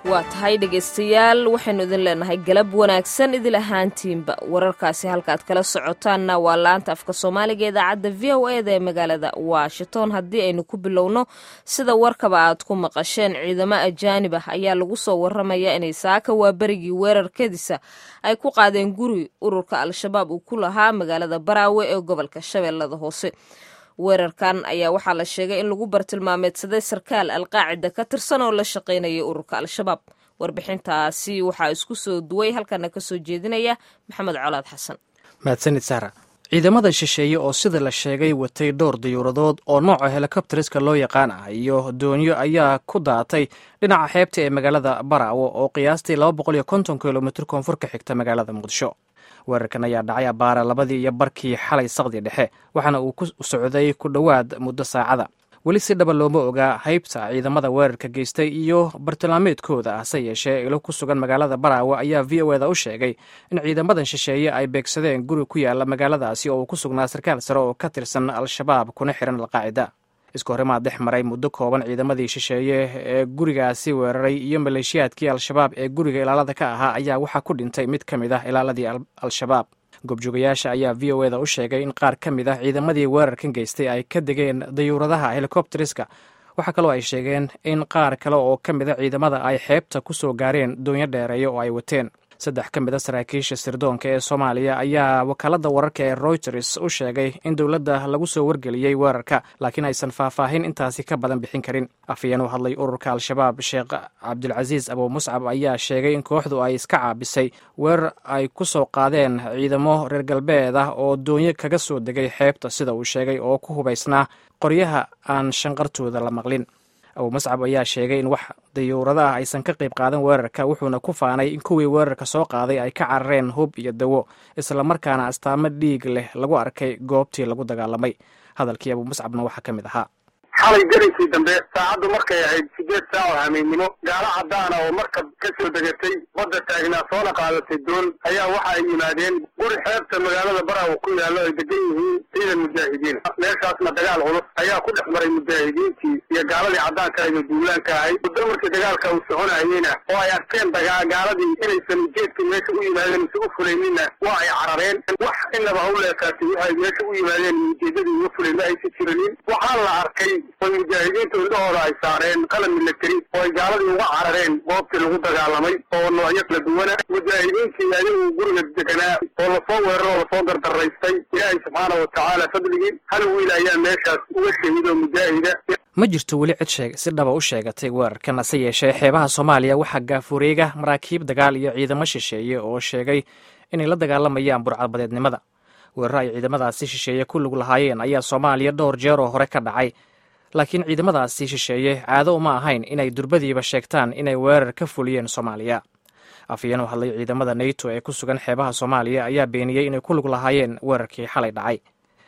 waa tahay dhegaystayaal waxaynu idin leenahay galab wanaagsan idil ahaantiinba wararkaasi halkaaad kala socotaanna waa laanta afka soomaaliga idaacadda v o eda ee magaalada washington. haddii aynu ku bilowno sida warkaba aad ku maqasheen ciidamo ajaanib ah ayaa lagu soo waramaya inay saaka waa berigii weerarkadiisa ay ku qaadeen guri ururka al-shabaab uu ku lahaa magaalada baraawe ee gobolka shabeellada hoose. weerarkan ayaa waxaa la sheegay in lagu bartilmaameedsaday sarkaal alqaacida ka tirsan oo la shaqaynayay ururka al-shabaab. warbixintaasi waxaa isku soo duway halkana ka soo jeedinaya maxamed colaad xasan. mahadsanid saara. ciidamada shisheeye oo sida la sheegay watay dhowr diyuuradood oo nooca helikobteriska loo yaqaan ah iyo doonyo ayaa ku daatay dhinaca xeebta ee magaalada baraawo oo qiyaastii 250 kilomitr koonfur ka xigta magaalada muqdisho. weerarkan ayaa dhacay abaara 2:15 xalay saqdi dhexe waxaana uu ku socday ku dhowaad muddo saacada. weli si dhaba looma ogaa haybta ciidamada weerarka geystay iyo bartilmaameedkooda hase yeeshee ilo ku sugan magaalada baraawe ayaa v o eda u sheegay in ciidamadan shisheeye ay beegsadeen guri ku yaala magaaladaasi oo uu ku sugnaa sarkaal sare oo ka tirsan al-shabaab kuna xiran alqaacida. isku horimaad dhex maray muddo kooban ciidamadii shisheeye ee gurigaasi weeraray iyo maleeshiyaadkii al-shabaab ee guriga ilaalada ka ahaa ayaa waxaa ku dhintay mid ka mid ah ilaaladii al-shabaab. goobjoogayaasha ayaa v o eda u sheegay in qaar ka mid ah ciidamadii weerarkan geystay ay ka degeen dayuuradaha helikobteriska. waxaa kaloo ay sheegeen in qaar kale oo ka mid a ciidamada ay xeebta ku soo gaareen doonyo dheereeya oo ay wateen. 3 ka mid a saraakiisha sirdoonka ee soomaaliya ayaa wakaaladda wararka ee reuters u sheegay in dowladda lagu soo wargeliyey weerarka laakiin aysan faahfaahin intaasi ka badan bixin karin. afhayeen u hadlay ururka al-shabaab sheekh cabdilcasiis abu muscab ayaa sheegay in kooxdu ay iska caabisay weerar ay ku soo qaadeen ciidamo reer galbeed ah oo doonyo kaga soo degay xeebta sida uu sheegay oo ku hubaysnaa qoryaha aan shanqartooda la maqlin. abu muscab ayaa sheegay in wax dayuurada ah aysan ka qayb qaadan weerarka wuxuuna ku faanay in kuwii weerarka soo qaaday ay ka carareen hub iyo dawo islamarkaana astaamo dhiig leh lagu arkay goobtii lagu dagaalamay. hadalkii abu muscabna waxaa ka mid ahaa: xalay gelinkii dambe saacaddu markay ahayd 8 saac oo hameennimo gaalo caddaana oo markab ka soo degatay badda taagnaa soona qaadatay doon ayaa waxa ay yimaadeen guri xeebta magaalada baraawo ku yaallo ay degan yihiin ciidan mujaahidiin. meeshaasna dagaal culus ayaa ku dhex maray mujaahidiintii iyo gaaladii caddaanka iyo duulaanka ahayd. muddo markii dagaalka uu soconayeyna oo ay arkeen gaaladii inaysan ujeedka meesha u yimaadeen mise u fulayninna waa ay carareen. wax inaba ha u leekaatay waxay meesha u yimaadeen ujeeddadii uga fulay ma aysan jirinin. waxaa la arkay oo mujaahidiintu indhahooda ay saareen qalan milatari oo ay gaaladii uga carareen goobtii lagu dagaalamay oo noocyo kala duwana. mujaahidiintii ayagu guriga deganaa oo lasoo weeraro oo lasoo dardaraystay ilaahay subxaana watacaala fadligii hal wiil ayaa meeshaas uga shahid oo mujaahida. ma jirto weli cid si dhaba u sheegatay weerarkan hase yeeshee xeebaha soomaaliya waxaa gaafureega maraakiib dagaal iyo ciidamo shisheeye oo sheegay inay la dagaalamayaan burcadbadeednimada. weeraro ay ciidamadaasi shisheeye ku lug lahaayeen ayaa soomaaliya dhowr jeer oo hore ka dhacay laakiin ciidamadaasi shisheeye caado uma ahayn inay durbadiiba sheegtaan inay weerar ka fuliyeen soomaaliya. afhayeen u hadlay ciidamada nato ee ku sugan xeebaha soomaaliya ayaa beeniyey inay ku lug lahaayeen weerarkii xalay dhacay.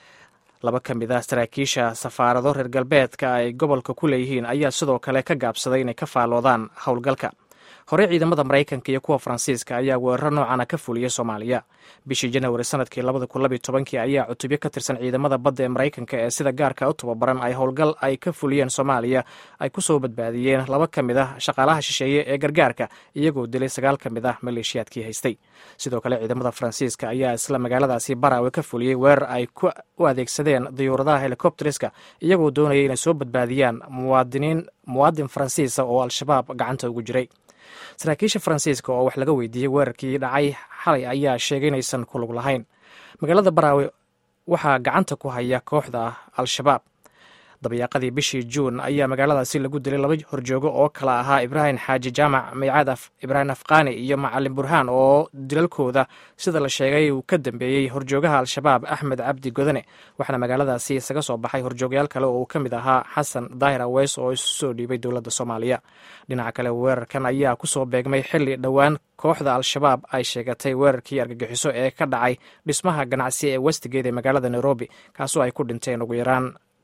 2 ka mid ah saraakiisha safaarado reer galbeedka ay gobolka ku leeyihiin ayaa sidoo kale ka gaabsaday inay ka faalloodaan howlgalka. horey ciidamada maraykanka iyo kuwa faransiiska ayaa weeraro noocana ka fuliyey soomaaliya. bishii janawari sanadkii 2012 ayaa cutubyo ka tirsan ciidamada badda ee maraykanka ee sida gaarka u tababaran ay howlgal ay ka fuliyeen soomaaliya ay ku soo badbaadiyeen 2 ka mid ah shaqaalaha shisheeye ee gargaarka iyagoo dilay 9 ka mid ah maleeshiyaadkii haystay. sidoo kale ciidamada faransiiska ayaa isla magaaladaasi baraawe ka fuliyey weerar ay u adeegsadeen diyuuradaha helikobteriska iyagoo doonaya inay soo badbaadiyaan muwaadin faransiisa oo al-shabaab gacanta ugu jiray. saraakiisha faransiiska oo wax laga weydiiyey weerarkii dhacay xalay ayaa sheegay inaysan ku lug lahayn. magaalada baraawe waxaa gacanta ku haya kooxda al-shabaab. dabayaaqadii bishii juun ayaa magaaladaasi lagu dilay 2 horjoogo oo kala ahaa ibraahim xaaji jaamac maycaad ibraahim afqaani iyo macalin burhaan oo dilalkooda sida la sheegay uu ka dambeeyey horjoogaha al-shabaab axmed cabdi godane. waxaana magaaladaasi isaga soo baxay horjoogayaal kale oo uu ka mid ahaa xasan daahir aweys oo isu soo dhiibay dowladda soomaaliya. dhinaca kale weerarkan ayaa ku soo beegmay xilli dhowaan kooxda al-shabaab ay sheegatay weerarkii argagixiso ee ka dhacay dhismaha ganacsi ee westigeed ee magaalada nairobi kaasoo ay ku dhinteen ugu yaraan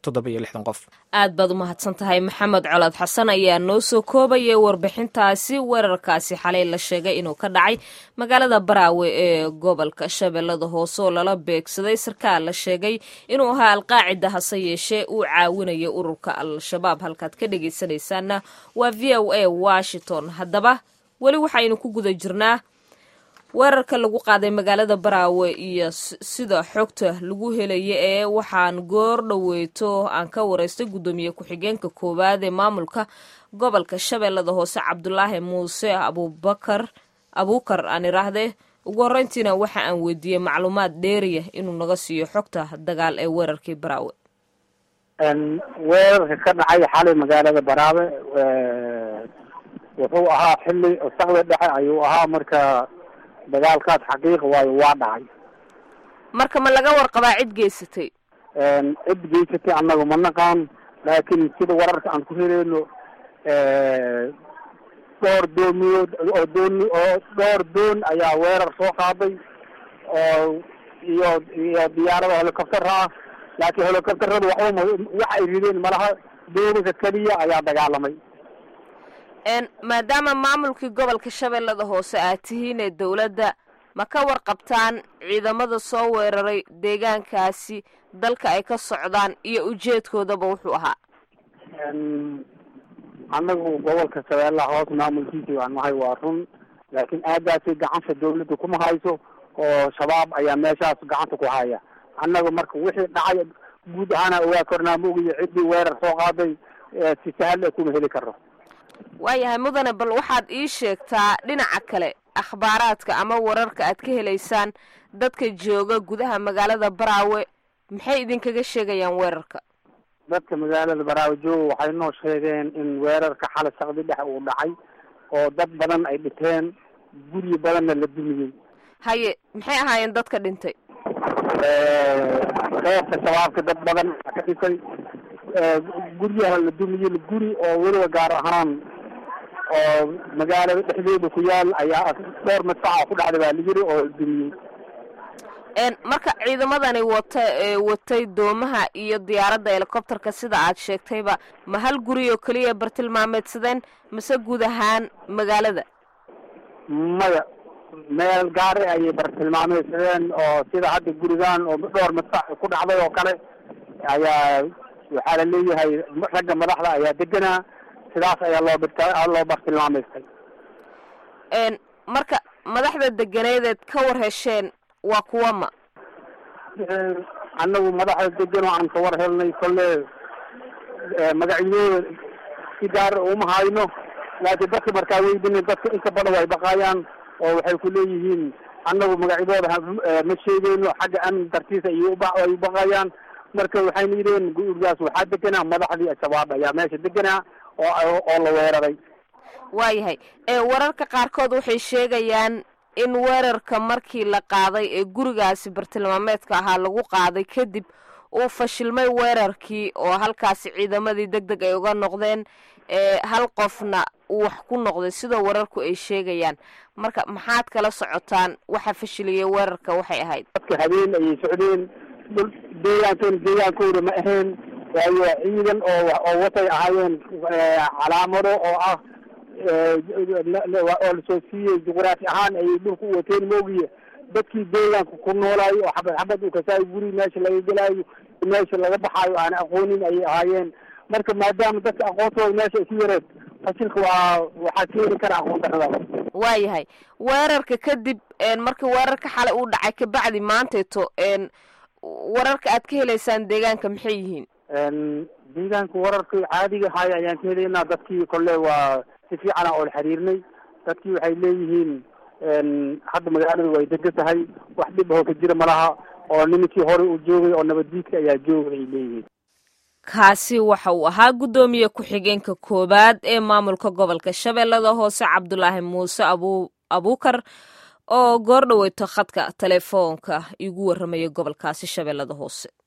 760 qof. aad baad u mahadsan tahay maxamed colaad xasan ayaa noo soo koobayay warbixintaasi. weerarkaasi xalay la sheegay inuu ka dhacay magaalada Baraawe ee gobolka Shabeellada Hoose oo lala beegsaday sarkaal la sheegay inuu ahaa Al-Qaacida hase yeeshee uu caawinayay ururka Al-Shabaab. halkaad ka dhageysanaysaana waa VOA Washington. haddaba weli waxaynu ku guda jirnaa weerarka lagu qaaday magaalada Baraawe iyo sida xogta lagu helaya ee waxaan goor dhaweyto aan ka wareystay gudoomiye ku-xigeenka koowaad ee maamulka gobolka Shabeellada Hoose Cabdulaahi Muuse Abuukar aan iraahday. ugu horeyntiina waxa aan weydiiyey macluumaad dheeriya inuu naga siiyo xogta dagaal ee weerarkii Baraawe. weerarka ka dhacay xalay magaalada Baraawe wuxuu ahaa xilli saqda dhexe ayuu ahaa, marka dagaalkaas xaqiiq waayo waa dhacay. marka ma laga warqabaa cid geysatay? cid geysatay annagu ma naqaan, laakiin sida wararka aan ku helayno dhowr doon ayaa weerar soo qaaday oo iyo diyaarada helicopter ah, laakiin helicopteradu wax ay rideen malaha, doonka kaliya ayaa dagaalamay. maadaama maamulkii gobolka Shabeellada Hoose aad tihiin ee dawladda, ma ka warqabtaan ciidamada soo weeraray deegaankaasi dalka ay ka socdaan iyo ujeedkoodaba wuxuu ahaa? annagu gobolka Shabeellaha Hoose maamulkiisa waan nahay, waa run, laakiin aadaasi gacanta dawladda kuma hayso oo shabaab ayaa meeshaas gacanta ku haya. annagu marka wixii dhacay guud ahaan ogaa kornaa ma ogiyo ciddii weerar soo qaaday si sahal kuma heli karno. waayahay mudane, bal waxaad ii sheegtaa dhinaca kale akhbaaraadka ama wararka aad ka helaysaan dadka jooga gudaha magaalada Baraawe maxay idinkaga sheegayaan weerarka? dadka magaalada Baraawe jooga waxay noo sheegeen in weerarka xalay saqdi dhexe uu dhacay oo dad badan ay dhinteen, guryo badanna la dumiyey. haye maxay ahaayeen dadka dhintay? qeybta shabaabka dad badan ka dhintay, guryaha la dumiyey, guri oo weliba gaar ahaan oo magaalada dhexdeeda ku yaal ayaa dhowr madfac ku dhacday baa la yiri oo dumiyey. marka ciidamadani watay doomaha iyo diyaaradda helicopterka sida aad sheegtayba ma hal guri oo kaliya bartilmaameedsadeen mise guud ahaan magaalada? maya, meel gaari ayay bartilmaameedsadeen oo sida hadda gurigan oo dhowr madfac ku dhacday oo kale ayaa waxaa la leeyahay ragga madaxda ayaa deganaa, sidaas ayaa loo bartilmaameystay. marka madaxda deganeedeed ka war hesheen waa kuwa ma? annagu madaxda degan oo aan ka war helnay kolle magacyadooda si gaar uma hayno, laakiin dadka markaa weydina dadka inta badan way baqayaan oo waxay ku leeyihiin annagu magacyadooda ma sheegayno, xagga amni dartiisa ay u baqayaan. marka waxayna yidheen gurigaas waxaa deganaa madaxdii al-shabaab ayaa meesha deganaa oo la weeraray. waayahay wararka qaarkood waxay sheegayaan in weerarka markii la qaaday ee gurigaasi bartilmaameedka ahaa lagu qaaday kadib uu fashilmay weerarkii oo halkaasi ciidamadii degdeg ay uga noqdeen, hal qofna uu wax ku noqday sida wararku ay sheegayaan. marka maxaad kala socotaan waxa fashiliyay weerarka waxay ahayd? dadka habeen ayay socdeen, deegaankooda ma ahayn, waayo ciidan oo watay ahaayeen calaamado oo ah oo lasoo siiyey juqraafi ahaan ayay dhulka u wateen moogiye dadkii deegaanka ku noolaayo oo xabad u kasaayo guri meesha laga gelaayo meesha laga baxaayo aan aqoonin ayay ahaayeen. marka maadaama dadka aqoontooda meesha ay ku yareed fashilka waxaa keeni kara aqoon darrada. waayahay weerarka kadib markii weerarka xalay uu dhacay kabacdi maanteeto wararka aad ka helaysaan deegaanka maxay yihiin? deegaanka wararka caadiga ahay ayaan ka helaynaa. dadkii kolle waa si fiican oo la xiriirnay, dadkii waxay leeyihiin hadda magaalada way degan tahay, wax dhib oo ka jira malaha, oo nimankii hore u joogay oo nabaddiidka ayaa joogay ay leeyihiin. kaasi waxa uu ahaa gudoomiye ku-xigeenka koowaad ee maamulka gobolka Shabeellada Hoose Cabdulaahi Muuse Abuukar oo goor dhaweyto khadka telefoonka igu warramaya gobolkaasi Shabeellada Hoose.